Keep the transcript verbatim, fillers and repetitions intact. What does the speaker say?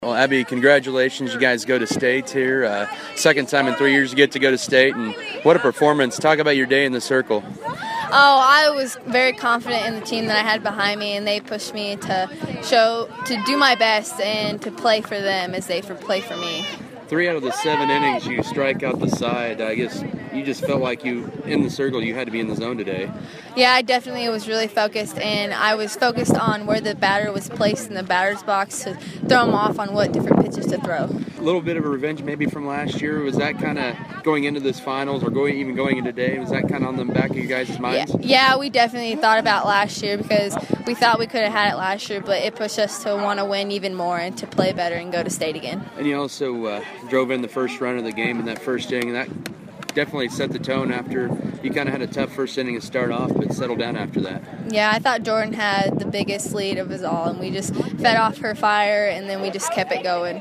Well, Abby, congratulations. You guys go to state here. Uh, second time in three years you get to go to state, and what a performance. Talk about your day in the circle. Oh, I was very confident in the team that I had behind me, and they pushed me to show, to do my best and to play for them as they for play for me. Three out of the seven innings you strike out the side. I guess you just felt like you, in the circle, you had to be in the zone today. Yeah, I definitely was really focused, and I was focused on where the batter was placed in the batter's box to throw him off on what different pitches to throw. A little bit of a revenge maybe from last year. Was that kind of going into this finals or going even going into today? Was that kind of on the back of you guys' minds? Yeah, yeah, we definitely thought about last year because we thought we could have had it last year, but it pushed us to want to win even more and to play better and go to state again. And you also uh, drove in the first run of the game in that first inning, and that definitely set the tone after you kind of had a tough first inning to start off, but settled down after that. Yeah, I thought Jordan had the biggest lead of us all, and we just fed off her fire, and then we just kept it going.